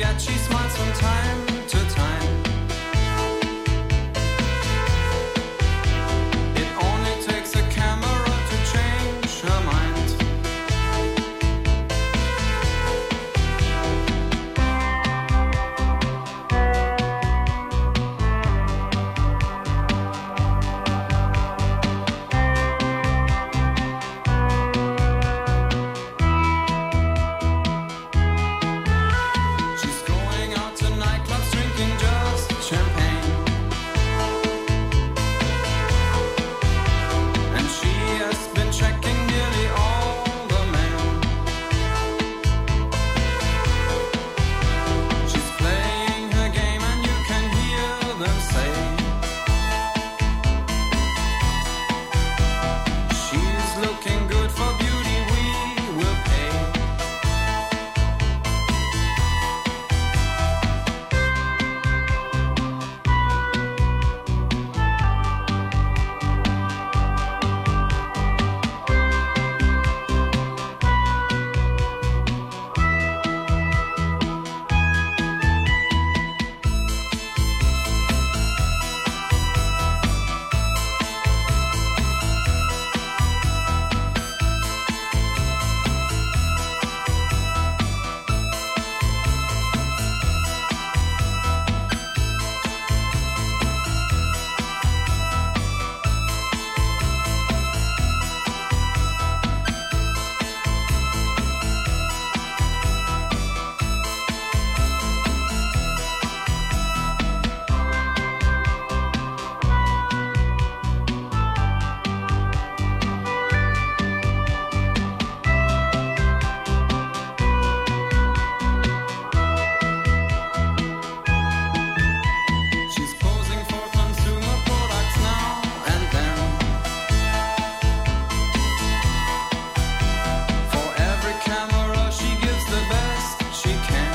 yet she smiles from time to time. It only takes a camera to change her mind. She's going out to nightclubs, drinking just champagne. And she has been checking nearly all the men. She's playing her game and you can hear them say, she's looking good for beauty, we will pay. She's posing for consumer products now and then. For every camera she gives the best she can.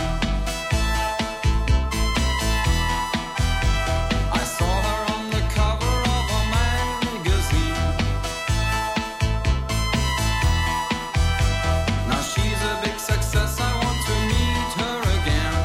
I saw her on the cover of a magazine. Now she's a big success, I want to meet her again.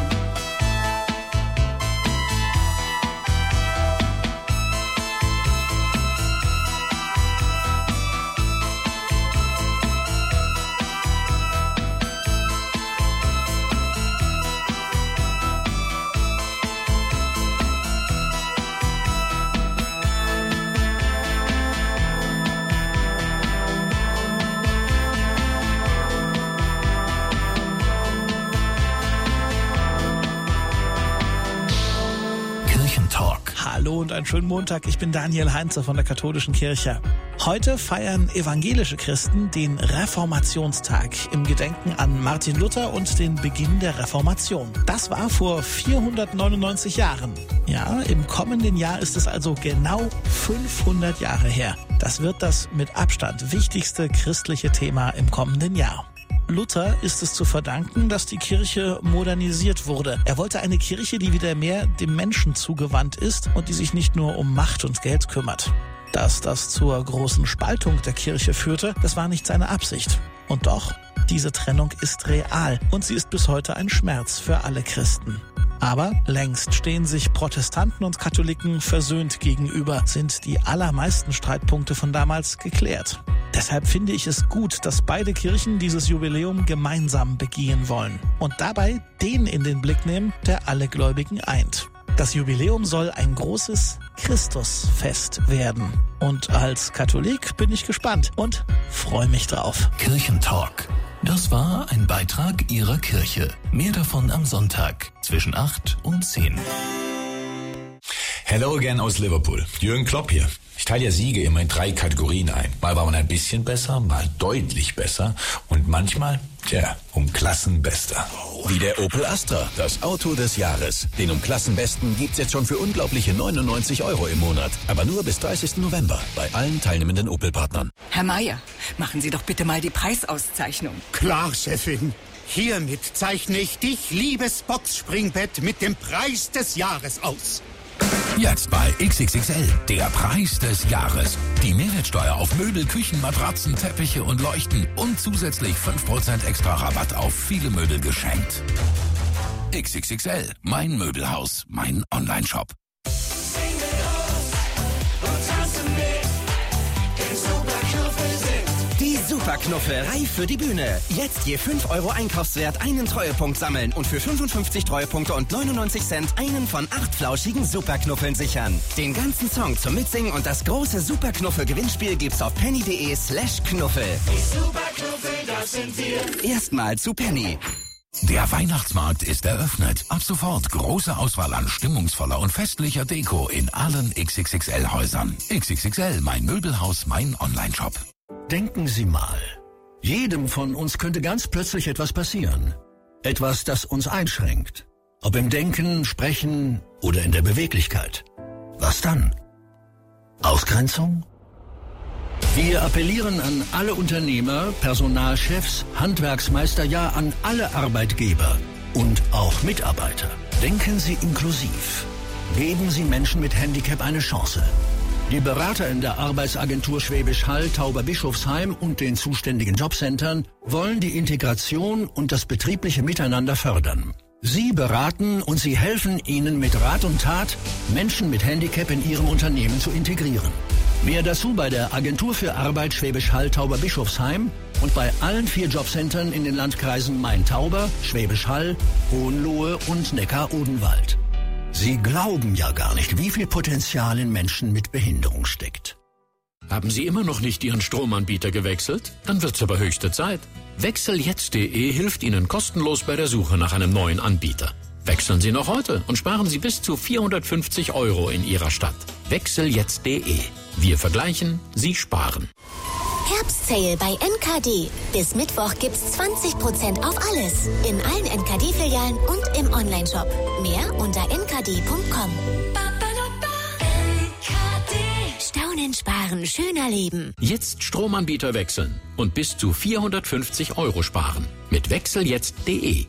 Kirchentalk. Hallo und einen schönen Montag. Ich bin Daniel Heinze von der Katholischen Kirche. Heute feiern evangelische Christen den Reformationstag im Gedenken an Martin Luther und den Beginn der Reformation. Das war vor 499 Jahren. Ja, im kommenden Jahr ist es also genau 500 Jahre her. Das wird das mit Abstand wichtigste christliche Thema im kommenden Jahr. Luther ist es zu verdanken, dass die Kirche modernisiert wurde. Er wollte eine Kirche, die wieder mehr dem Menschen zugewandt ist und die sich nicht nur um Macht und Geld kümmert. Dass das zur großen Spaltung der Kirche führte, das war nicht seine Absicht. Und doch, diese Trennung ist real und sie ist bis heute ein Schmerz für alle Christen. Aber längst stehen sich Protestanten und Katholiken versöhnt gegenüber, sind die allermeisten Streitpunkte von damals geklärt. Deshalb finde ich es gut, dass beide Kirchen dieses Jubiläum gemeinsam begehen wollen und dabei den in den Blick nehmen, der alle Gläubigen eint. Das Jubiläum soll ein großes Christusfest werden. Und als Katholik bin ich gespannt und freue mich drauf. Kirchentalk. Das war ein Beitrag Ihrer Kirche. Mehr davon am Sonntag zwischen 8 und 10. Hello again aus Liverpool. Jürgen Klopp hier. Ich teile ja Siege immer in 3 Kategorien ein. Mal war man ein bisschen besser, mal deutlich besser und manchmal, um Klassenbester. Wie der Opel Astra, das Auto des Jahres. Den Klassenbesten gibt's jetzt schon für unglaubliche 99 € im Monat. Aber nur bis 30. November bei allen teilnehmenden Opel-Partnern. Herr Meier, machen Sie doch bitte mal die Preisauszeichnung. Klar, Chefin. Hiermit zeichne ich dich, liebes Boxspringbett, mit dem Preis des Jahres aus. Jetzt bei XXXL, der Preis des Jahres. Die Mehrwertsteuer auf Möbel, Küchen, Matratzen, Teppiche und Leuchten und zusätzlich 5% extra Rabatt auf viele Möbel geschenkt. XXXL, mein Möbelhaus, mein Onlineshop. Die Superknuffel reif für die Bühne. Jetzt je 5 Euro Einkaufswert einen Treuepunkt sammeln und für 55 Treuepunkte und 99 Cent einen von 8 flauschigen Superknuffeln sichern. Den ganzen Song zum Mitsingen und das große Superknuffel-Gewinnspiel gibt's auf penny.de/Knuffel. Die Superknuffel, das sind wir. Erstmal zu Penny. Der Weihnachtsmarkt ist eröffnet. Ab sofort große Auswahl an stimmungsvoller und festlicher Deko in allen XXXL-Häusern. XXXL, mein Möbelhaus, mein Onlineshop. Denken Sie mal. Jedem von uns könnte ganz plötzlich etwas passieren. Etwas, das uns einschränkt. Ob im Denken, Sprechen oder in der Beweglichkeit. Was dann? Ausgrenzung? Wir appellieren an alle Unternehmer, Personalchefs, Handwerksmeister, ja an alle Arbeitgeber und auch Mitarbeiter. Denken Sie inklusiv. Geben Sie Menschen mit Handicap eine Chance. Die Berater in der Arbeitsagentur Schwäbisch Hall, Tauberbischofsheim und den zuständigen Jobcentern wollen die Integration und das betriebliche Miteinander fördern. Sie beraten und sie helfen Ihnen mit Rat und Tat, Menschen mit Handicap in Ihrem Unternehmen zu integrieren. Mehr dazu bei der Agentur für Arbeit Schwäbisch Hall, Tauberbischofsheim und bei allen 4 Jobcentern in den Landkreisen Main-Tauber, Schwäbisch Hall, Hohenlohe und Neckar-Odenwald. Sie glauben ja gar nicht, wie viel Potenzial in Menschen mit Behinderung steckt. Haben Sie immer noch nicht Ihren Stromanbieter gewechselt? Dann wird's aber höchste Zeit. Wechseljetzt.de hilft Ihnen kostenlos bei der Suche nach einem neuen Anbieter. Wechseln Sie noch heute und sparen Sie bis zu 450 € in Ihrer Stadt. Wechseljetzt.de. Wir vergleichen, Sie sparen. Herbstsale bei NKD. Bis Mittwoch gibt's 20% auf alles. In allen NKD-Filialen und im Onlineshop. Mehr unter nkd.com. Staunen, sparen, schöner leben. Jetzt Stromanbieter wechseln und bis zu 450 € sparen. Mit wechseljetzt.de.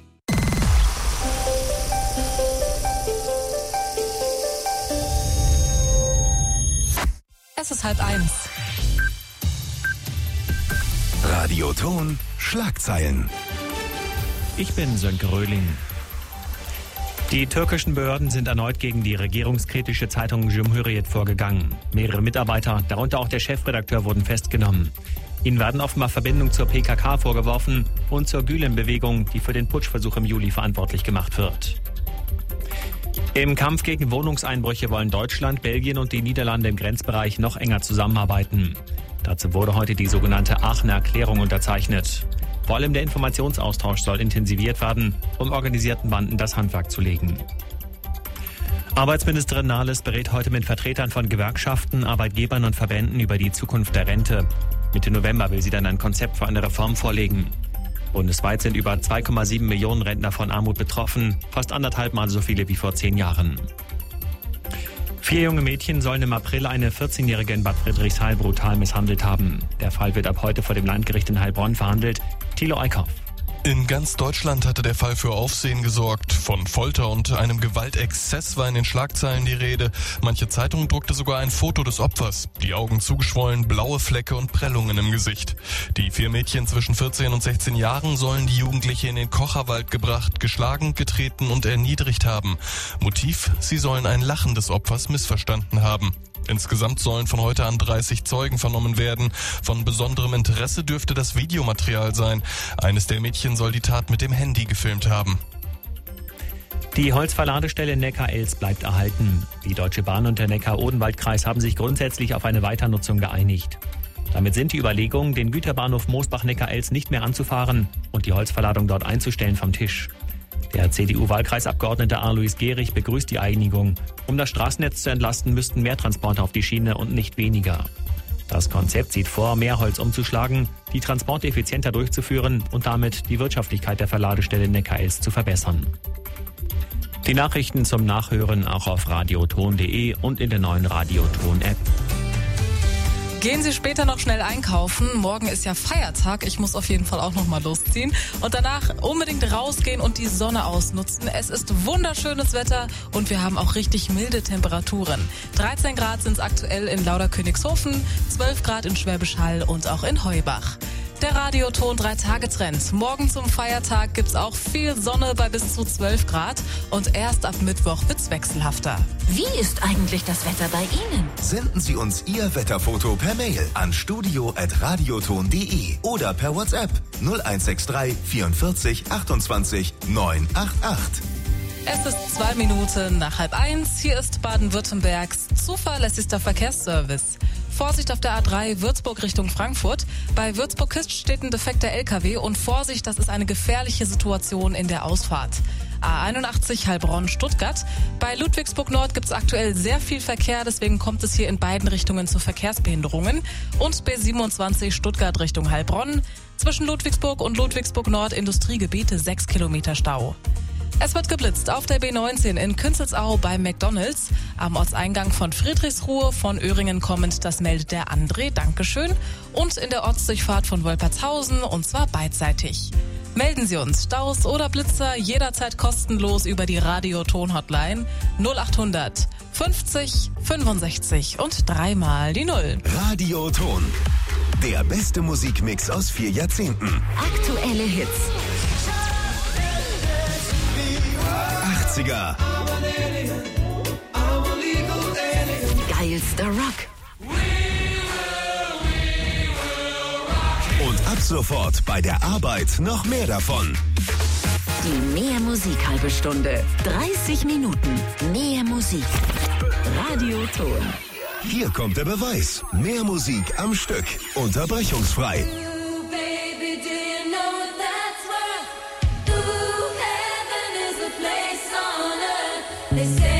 Es ist 12:30. Radioton Schlagzeilen. Ich bin Sönke Röhling. Die türkischen Behörden sind erneut gegen die regierungskritische Zeitung Cumhuriyet vorgegangen. Mehrere Mitarbeiter, darunter auch der Chefredakteur, wurden festgenommen. Ihnen werden offenbar Verbindungen zur PKK vorgeworfen und zur Gülen-Bewegung, die für den Putschversuch im Juli verantwortlich gemacht wird. Im Kampf gegen Wohnungseinbrüche wollen Deutschland, Belgien und die Niederlande im Grenzbereich noch enger zusammenarbeiten. Dazu wurde heute die sogenannte Aachener Erklärung unterzeichnet. Vor allem der Informationsaustausch soll intensiviert werden, um organisierten Banden das Handwerk zu legen. Arbeitsministerin Nahles berät heute mit Vertretern von Gewerkschaften, Arbeitgebern und Verbänden über die Zukunft der Rente. Mitte November will sie dann ein Konzept für eine Reform vorlegen. Bundesweit sind über 2,7 Millionen Rentner von Armut betroffen, fast 1,5 Mal so viele wie vor 10 Jahren. 4 junge Mädchen sollen im April eine 14-Jährige in Bad Friedrichshall brutal misshandelt haben. Der Fall wird ab heute vor dem Landgericht in Heilbronn verhandelt. Thilo Eickhoff. In ganz Deutschland hatte der Fall für Aufsehen gesorgt. Von Folter und einem Gewaltexzess war in den Schlagzeilen die Rede. Manche Zeitung druckte sogar ein Foto des Opfers. Die Augen zugeschwollen, blaue Flecke und Prellungen im Gesicht. Die 4 Mädchen zwischen 14 und 16 Jahren sollen die Jugendliche in den Kocherwald gebracht, geschlagen, getreten und erniedrigt haben. Motiv: sie sollen ein Lachen des Opfers missverstanden haben. Insgesamt sollen von heute an 30 Zeugen vernommen werden. Von besonderem Interesse dürfte das Videomaterial sein. Eines der Mädchen soll die Tat mit dem Handy gefilmt haben. Die Holzverladestelle Neckar-Elz bleibt erhalten. Die Deutsche Bahn und der Neckar-Odenwald-Kreis haben sich grundsätzlich auf eine Weiternutzung geeinigt. Damit sind die Überlegungen, den Güterbahnhof Moosbach-Neckar-Elz nicht mehr anzufahren und die Holzverladung dort einzustellen, vom Tisch. Der CDU-Wahlkreisabgeordnete Alois Gehrig begrüßt die Einigung. Um das Straßennetz zu entlasten, müssten mehr Transporte auf die Schiene und nicht weniger. Das Konzept sieht vor, mehr Holz umzuschlagen, die Transporte effizienter durchzuführen und damit die Wirtschaftlichkeit der Verladestelle Neckar-Elz zu verbessern. Die Nachrichten zum Nachhören auch auf radioton.de und in der neuen Radioton-App. Gehen Sie später noch schnell einkaufen. Morgen ist ja Feiertag. Ich muss auf jeden Fall auch noch mal losziehen. Und danach unbedingt rausgehen und die Sonne ausnutzen. Es ist wunderschönes Wetter und wir haben auch richtig milde Temperaturen. 13 Grad sind es aktuell in Lauderkönigshofen, 12 Grad in Schwäbisch Hall und auch in Heubach. Der Radioton 3-Tage-Trend. Morgen zum Feiertag gibt's auch viel Sonne bei bis zu 12 Grad und erst ab Mittwoch wird's wechselhafter. Wie ist eigentlich das Wetter bei Ihnen? Senden Sie uns Ihr Wetterfoto per Mail an studio@radioton.de oder per WhatsApp 0163 44 28 988. Es ist 2 Minuten nach 12:30. Hier ist Baden-Württembergs zuverlässigster Verkehrsservice. Vorsicht auf der A3 Würzburg Richtung Frankfurt. Bei Würzburg-Küst steht ein defekter LKW und Vorsicht, das ist eine gefährliche Situation in der Ausfahrt. A81 Heilbronn-Stuttgart. Bei Ludwigsburg Nord gibt es aktuell sehr viel Verkehr, deswegen kommt es hier in beiden Richtungen zu Verkehrsbehinderungen. Und B27 Stuttgart Richtung Heilbronn. Zwischen Ludwigsburg und Ludwigsburg Nord Industriegebiete 6 Kilometer Stau. Es wird geblitzt auf der B19 in Künzelsau bei McDonald's. Am Ortseingang von Friedrichsruhe von Öhringen kommend, das meldet der André, Dankeschön. Und in der Ortsdurchfahrt von Wolpertshausen, und zwar beidseitig. Melden Sie uns Staus oder Blitzer jederzeit kostenlos über die Radioton-Hotline 0800 50 65 und 3 mal die 0. Radioton. Der beste Musikmix aus 4 Jahrzehnten. Aktuelle Hits. 80er. Geilster Rock. Und ab sofort bei der Arbeit noch mehr davon. Die Mehr Musik halbe Stunde. 30 Minuten. Mehr Musik. Radioton. Hier kommt der Beweis. Mehr Musik am Stück. Unterbrechungsfrei. They say